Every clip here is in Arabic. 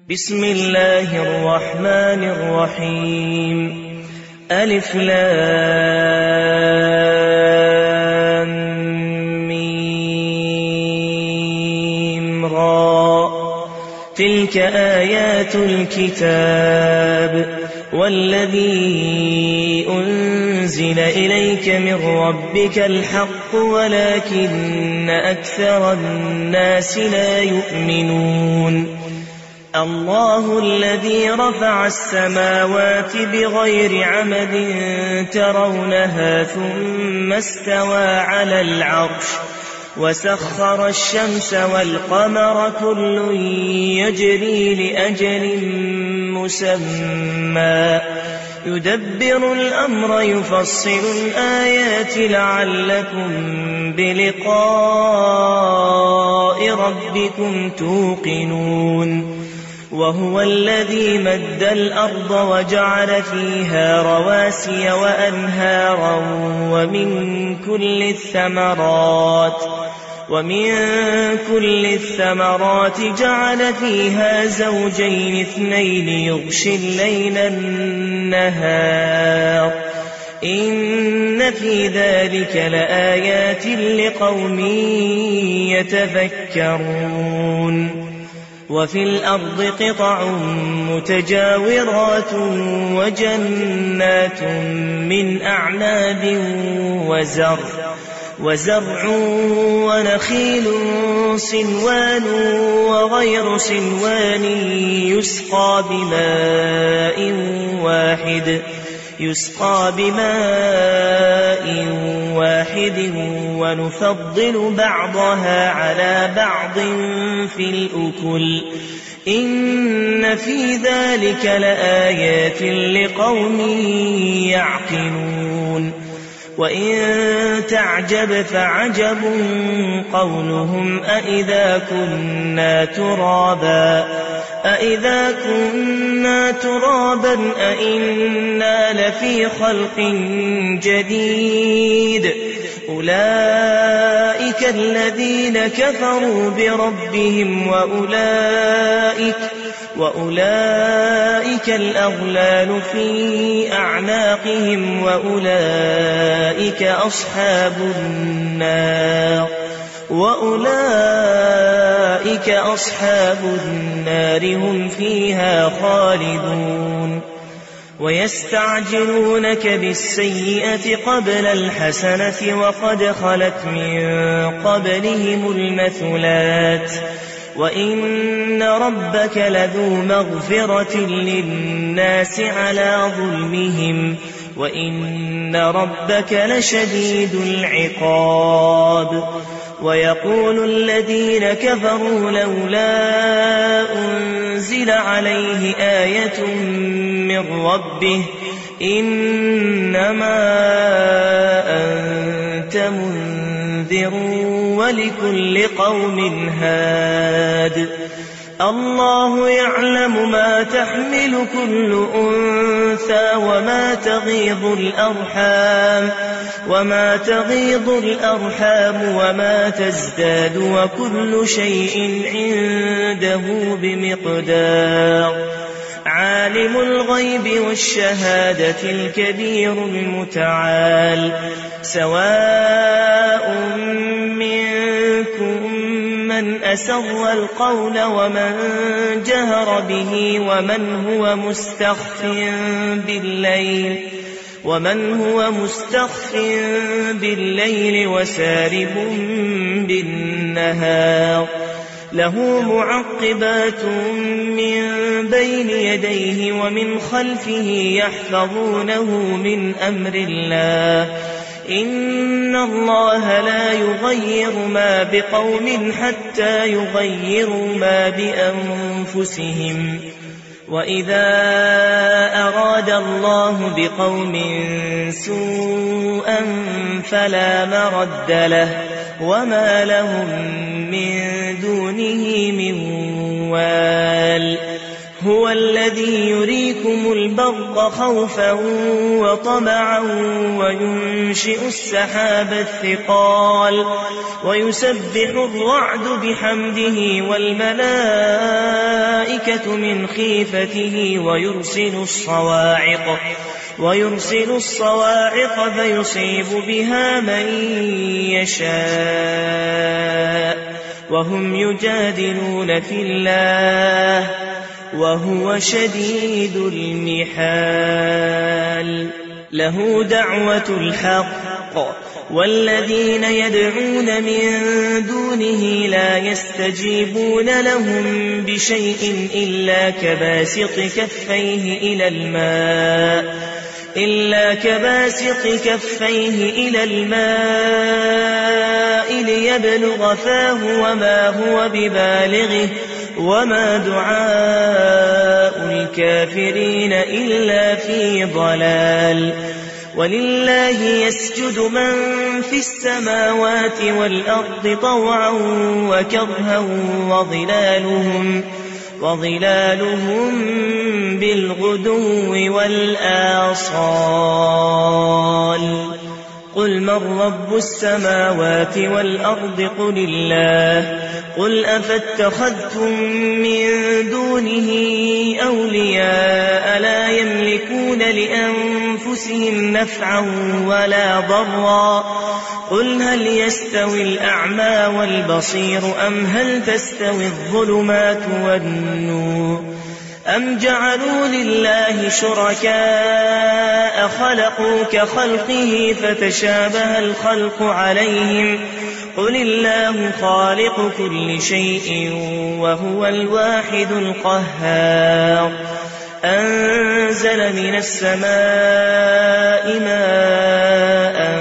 بسم الله الرحمن الرحيم. ألف لام ميم را. تلك آيات الكتاب والذي أنزل إليك من ربك الحق ولكن أكثر الناس لا يؤمنون. الله الذي رفع السماوات بغير عمد ترونها ثم استوى على العرش وسخر الشمس والقمر كل يجري لأجل مسمى يدبر الأمر يفصل الآيات لعلكم بلقاء ربكم توقنون. وهو الذي مد الأرض وجعل فيها رواسي وأنهارا ومن كل الثمرات جعل فيها زوجين اثنين يغشي الليل النهار إن في ذلك لآيات لقوم يتفكرون. وفي الأرض قطع متجاورات وجنات من أعناب وزرع ونخيل صنوان وغير صنوان يسقى بماء واحد ونفضل بعضها على بعض في الأكل إن في ذلك لآيات لقوم يعقلون. وإن تعجب فعجب قولهم أإذا كنا ترابا أإنا لفي خلق جديد أولئك الذين كفروا بربهم وأولئك الأغلال في أعناقهم وأولئك أصحاب النار هم فيها خالدون. ويستعجلونك بالسيئة قبل الحسنة وقد خلت من قبلهم المثلات وإن ربك لذو مغفرة للناس على ظلمهم وإن ربك لشديد العقاب. ويقول الذين كفروا لولا أنزل عليه آية من ربه إنما أنت منذر ولكل قوم هاد. الله يعلم ما تحمل كل أنثى وما تغيض الأرحام وما تزداد وكل شيء عنده بمقدار. عالم الغيب والشهادة الكبير المتعال. سواء منكم من أسر القول ومن جهر به ومن هو مستخف بالليل وسارب بالنهار. له معقبات من بين يديه ومن خلفه يحفظونه من أمر الله إن الله لا يغير ما بقوم حتى يغيروا ما بأنفسهم. وإذا أراد الله بقوم سوءا فلا مرد له وما لهم من دونه من وال. هو الذي يريكم البرق خوفا وطمعا وينشئ السحاب الثقال ويسبح الرعد بحمده والملائكة من خيفته ويرسل الصواعق فيصيب بها من يشاء وهم يجادلون في الله وهو شديد المحال له دعوة الحق والذين يدعون من دونه لا يستجيبون لهم بشيء إلا كباسط كفيه إلى الماء ليبلغ فاه وما هو ببالغه وما دعاء الكافرين إلا في ضلال ولله يسجد من في السماوات والأرض طوعا وكرها وظلالهم بالغدو والآصال قل من رب السماوات والأرض قل الله قل أفاتخذتم من دونه أولياء لا يملكون لأنفسهم نفعا ولا ضرا قل هل يستوي الأعمى والبصير أم هل تستوي الظلمات والنور أم جعلوا لله شركاء خلقوا كخلقه فتشابه الخلق عليهم قل الله خالق كل شيء وهو الواحد القهار أنزل من السماء ماء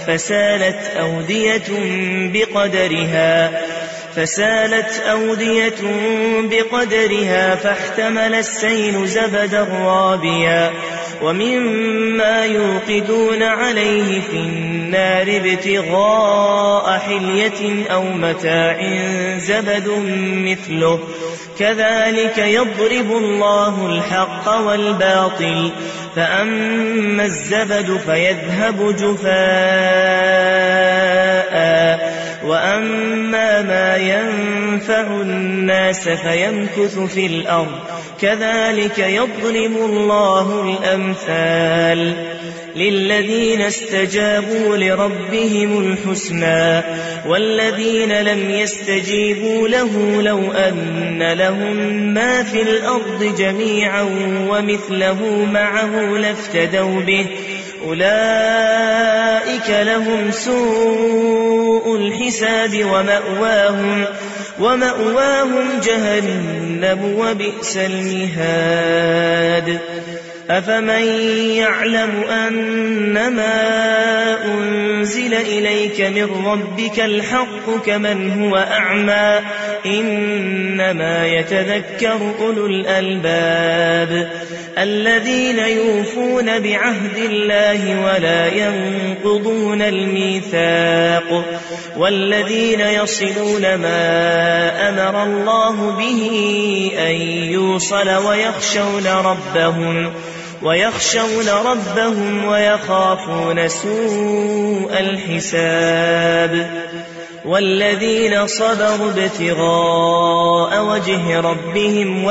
فسالت أودية بقدرها فاحتمل السيل زبدا رابيا ومما يوقدون عليه في النار ابتغاء حلية أو متاع زبد مثله كذلك يضرب الله الحق والباطل فأما الزبد فيذهب جفاء وأما ما ينفع الناس فيمكث في الأرض كذلك يضرب الله الأمثال للذين استجابوا لربهم الحسنى والذين لم يستجيبوا له لو أن لهم ما في الأرض جميعا ومثله معه لافتدوا به أولئك لهم سوء الحساب ومأواهم جهنم وبئس المهاد أفمن يعلم أنما أنزل إليك من ربك الحق كمن هو أعمى إنما يتذكر أولو الألباب الذين يوفون بعهد الله ولا ينقضون الميثاق والذين يصلون ما أمر الله به أن يوصل ويخشون ربهم ويخافون سوء الحساب والذين صبروا ابتغاء وجه ربهم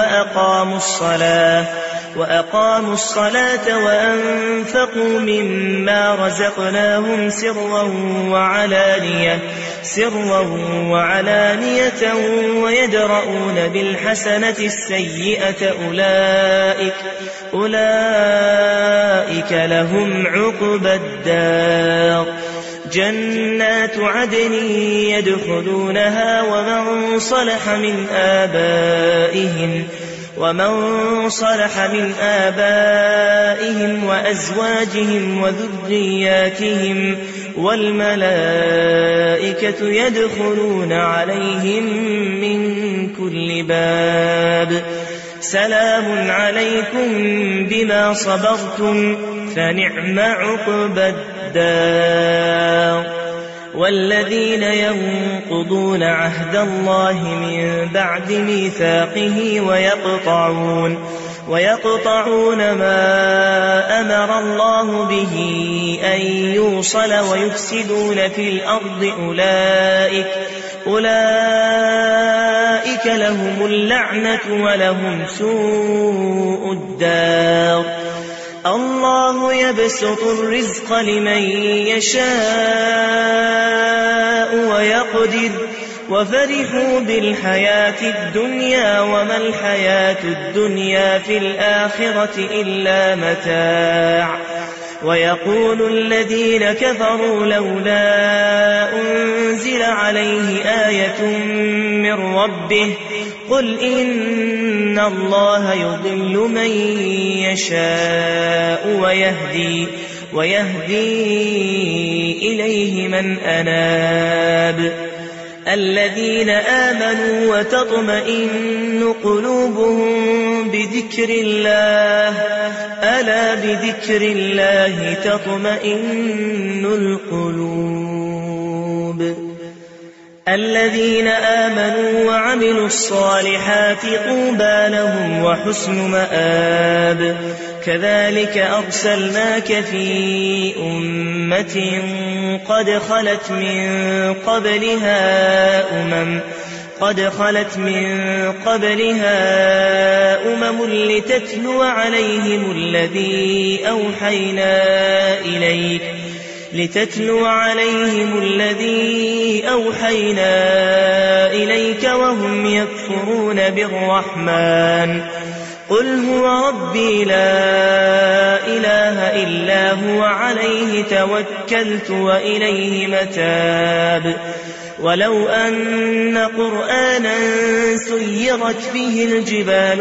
وأقاموا الصلاة وأنفقوا مما رزقناهم سرا وعلانية ويدرؤون بالحسنة السيئة أولئك لهم عقبى الدار جنات عدن يدخلونها ومن صلح من آبائهم وأزواجهم وذرياتهم والملائكة يدخلون عليهم من كل باب سلام عليكم بما صبرتم فنعم عقبى الدار والذين ينقضون عهد الله من بعد ميثاقه ويقطعون ما أمر الله به أن يوصل ويفسدون في الأرض أولئك لهم اللعنة ولهم سوء الدار. الله يبسط الرزق لمن يشاء ويقدر وفرحوا بالحياة الدنيا وما الحياة الدنيا في الآخرة إلا متاع. ويقول الذين كفروا لولا أنزل عليه آية من ربه قل إن الله يضل من يشاء ويهدي إليه من أناب. الذين آمنوا وتطمئن قلوبهم بذكر الله ألا بذكر الله تطمئن القلوب. الذين آمنوا وعملوا الصالحات طوبى لهم وحسن مآب. كذلك أرسلناك في أمة قد خلت من قبلها أمم لتتلو عليهم الذي أوحينا إليك وهم يكفرون بالرحمن. قل هو ربي لا إله إلا هو عليه توكلت وإليه متاب. ولو أن قرآنا سيرت به الجبال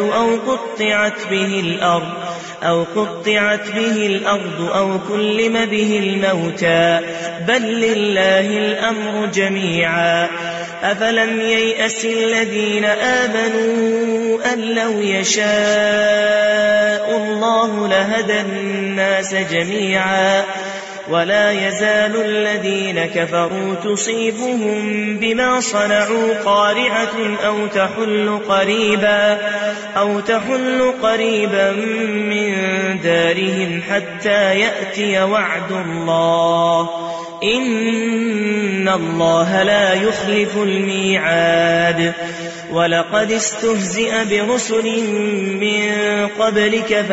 أو قطعت به الأرض أو كلم به الموتى بل لله الأمر جميعا. أفلم ييأس الذين آمنوا أن لو يشاء الله لهدى الناس جميعا. ولا يزال الذين كفروا تصيبهم بما صنعوا قارعة أو تحل قريبا من دارهم حتى يأتي وعد الله إن الله لا يخلف الميعاد. ولقد استهزئ برسل من قبلك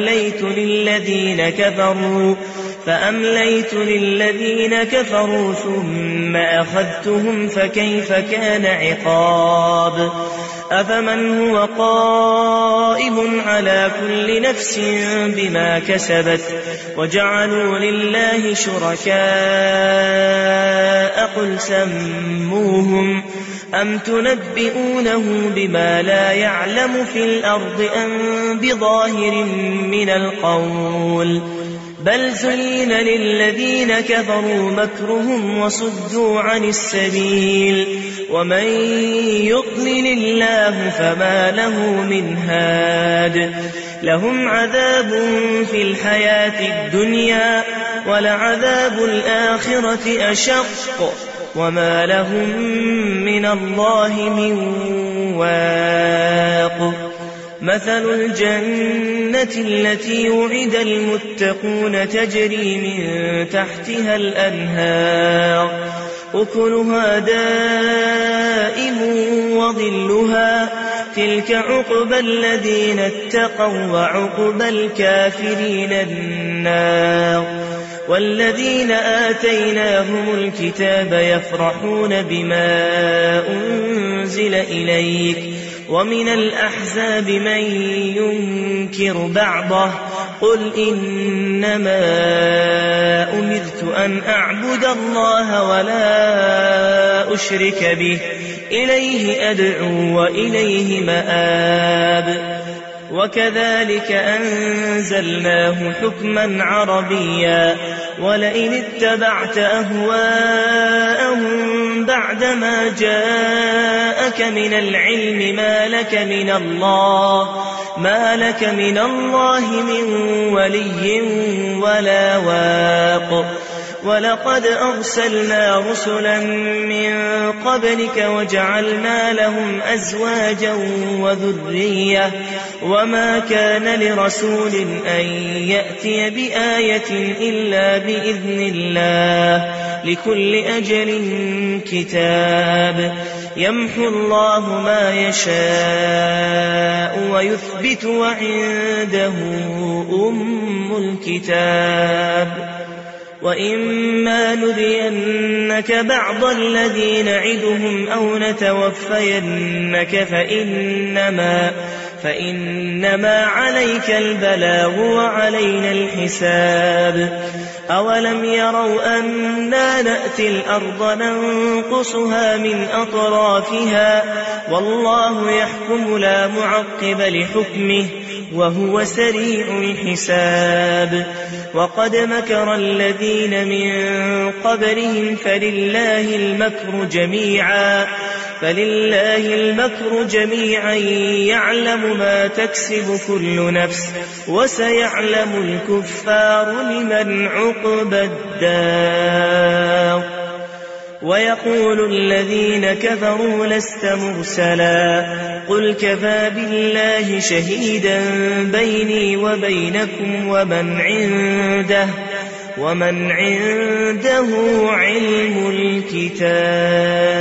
فأمليت للذين كفروا ثم أخذتهم فكيف كان عقاب. أفمن هو قائم على كل نفس بما كسبت وجعلوا لله شركاء قل سموهم أم تنبئونه بما لا يعلم في الأرض أم بظاهر من القول بل زين للذين كفروا مكرهم وصدوا عن السبيل ومن يضلل الله فما له من هاد. لهم عذاب في الحياة الدنيا ولعذاب الآخرة أشق وما لهم من الله من واق. مثل الجنة التي وعد المتقون تجري من تحتها الأنهار أكلها دائم وظلها تلك عقبى الذين اتقوا وعقبى الكافرين النار. والذين آتيناهم الكتاب يفرحون بما أنزل إليك ومن الأحزاب من ينكر بعضه قل إنما أمرت أن أعبد الله ولا أشرك به إليه أدعو وإليه مآب. وكذلك أنزلناه حكما عربيا ولئن اتبعت أهواءهم بعدما جاءك من العلم ما لك من الله من ولي ولا واق. ولقد أرسلنا رسلا من قبلك وجعلنا لهم أزواجا وذرية وما كان لرسول أن يأتي بآية إلا بإذن الله لكل أجل كتاب يمحو الله ما يشاء ويثبت وعنده أم الكتاب وإما نرينك بعض الذي نعدهم أو نتوفينك فإنما عليك البلاغ وعلينا الحساب أولم يروا أنا نأتي الأرض ننقصها من أطرافها والله يحكم لا معقب لحكمه وهو سريع الحساب وقد مكر الذين من قبلهم فلله المكر جميعا يعلم ما تكسب كل نفس وسيعلم الكفار لمن عقبى الدار ويقول الذين كفروا لست مرسلا قل كفى بالله شهيدا بيني وبينكم ومن عنده علم الكتاب